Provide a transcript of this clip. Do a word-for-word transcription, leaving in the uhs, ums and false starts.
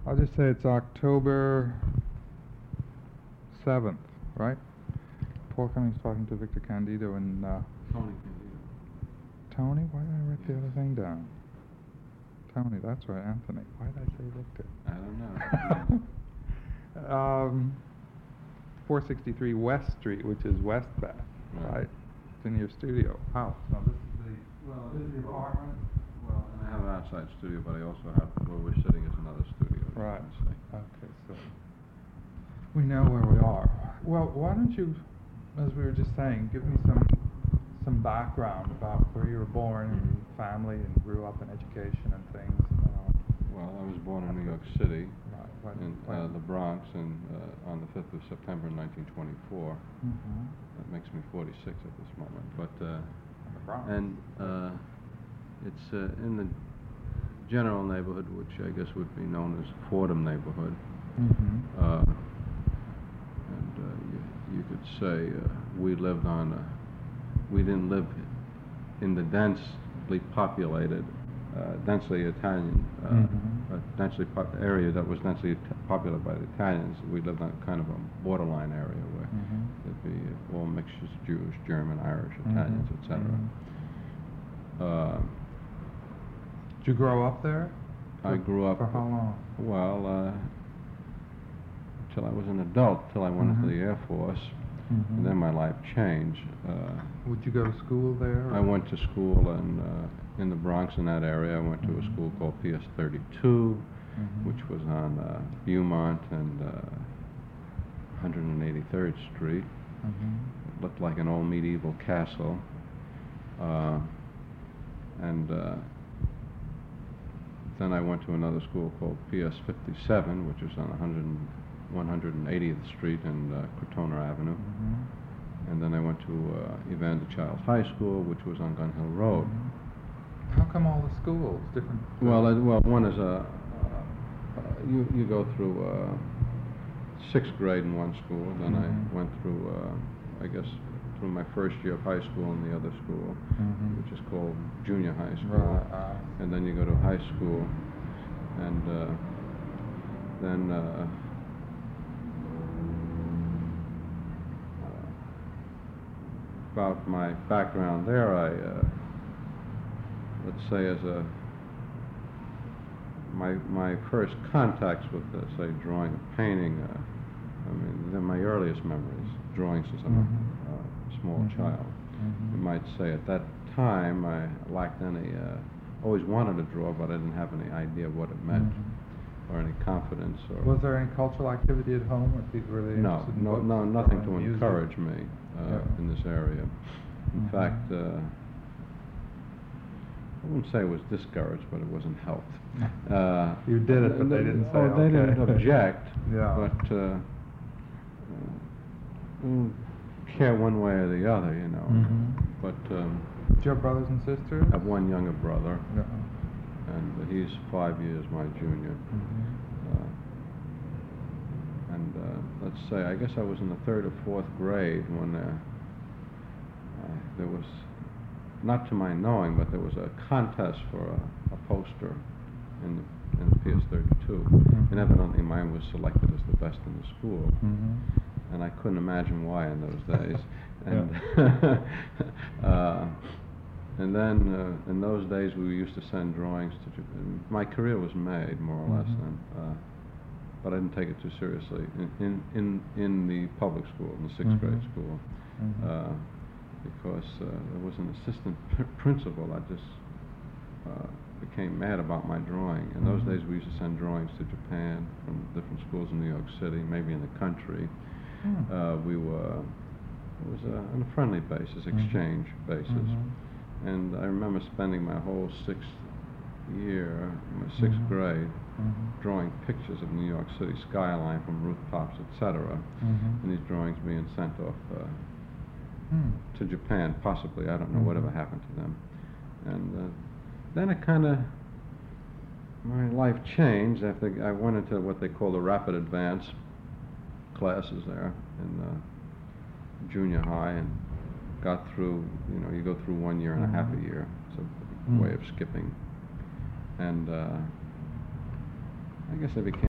I'll just say it's October seventh, right? Paul Cummings talking to Victor Candido and uh, Tony Candido. Tony? Why did I write the other thing down? Tony, that's right, Anthony. Why did I say Victor? I don't know. um, four sixty-three West Street, which is West Bath, Right. right? It's in your studio house. Now this is the Well, this is the apartment. Well, and I have an outside studio, but I also have where we're sitting is another studio. as you Right. can see. Okay, so we know where we are. Well, why don't you, as we were just saying, give me some some background about where you were born and family and grew up in education and things. Uh, Well, I was born in New York City, right, when, in when? uh, the Bronx, and uh, on the fifth of September, nineteen twenty-four. Mm-hmm. That makes me forty-six at this moment. But uh, The Bronx. and uh, it's uh, in the general neighborhood, which I guess would be known as Fordham neighborhood. Mm-hmm. Uh, and uh, you, you could say uh, we lived on, uh, we didn't live in the densely populated, uh, densely Italian, uh, Mhm. uh, densely pop area that was densely t- populated by the Italians. We lived on kind of a borderline area where Mhm. there'd be uh, all mixtures, Jewish, German, Irish, Mhm. Italians, et cetera. Mhm. Uh, Did you grow up there? I For- grew up. For how long? Well, uh, till I was an adult, till I went Mhm. into the Air Force, Mhm. and then my life changed. Uh, Would you go to school there? I or- went to school in uh, in the Bronx, in that area. I went to a Mhm. school called P S thirty-two, Mhm. which was on uh, Beaumont and uh, one hundred eighty-third Street. Mhm. It looked like an old medieval castle. Uh, and uh, then I went to another school called P S fifty-seven, which was on one hundred, one hundred eightieth Street and uh, Crotona Avenue. Mhm. And then I went to uh, Evander Childs High School, which was on Gun Hill Road. Mhm. How come all the schools different? Well, uh, well, one is a uh, uh, you you go through uh, sixth grade in one school, then Mhm. I went through uh, I guess through my first year of high school in the other school, Mhm. which is called junior high school, Right, uh, and then you go to high school, and uh, then. Uh, about my background there, I, uh, let's say as a, my, my first contacts with, uh, say, drawing or painting, uh, I mean, they're my earliest memories, drawing since I'm Mhm. a uh, small Mhm. child. Mhm. You might say at that time I lacked any, uh, always wanted to draw, but I didn't have any idea what it meant, Mhm. or any confidence, or... Was there any cultural activity at home, or people were they No, interested in no, books no, or nothing in to music? encourage me uh, Yeah. in this area. In Mhm. fact, uh, I wouldn't say it was discouraged, but it wasn't helped. Uh, You did it, but they didn't say, Oh, they didn't okay. object, Yeah. but uh, uh, didn't care one way or the other, you know. Mhm. But um, Do you have brothers and sisters? I have one younger brother, Yeah. and he's five years my junior. Mhm. Uh, and uh, let's say, I guess I was in the third or fourth grade when uh, uh, there was, not to my knowing, but there was a contest for a, a poster in the, in the P S thirty-two. Mhm. And evidently mine was selected as the best in the school. Mhm. And I couldn't imagine why in those days. And, Yeah. uh, and then uh, in those days we used to send drawings to Japan. My career was made, more or less, Mhm. then. Uh, but I didn't take it too seriously in, in, in, in the public school, in the sixth Mhm. grade school. Mhm. Uh, because uh, there was an assistant pr principal that just uh, became mad about my drawing. In those Mhm. days we used to send drawings to Japan from different schools in New York City, maybe in the country. Hmm. Uh, we were, it was uh, on a friendly basis, Mhm. exchange basis. Mhm. And I remember spending my whole sixth year, my sixth Mhm. grade, Mhm. drawing pictures of New York City skyline from rooftops, et cetera. Mhm. And these drawings being sent off uh, Hmm. to Japan, possibly. I don't know Mhm. whatever happened to them. And uh, then it kind of, my life changed after I went into what they call the rapid advance classes there in uh, junior high, and got through, you know, you go through one year and a half a Mhm. year. It's a Mm. way of skipping. And uh, I guess I became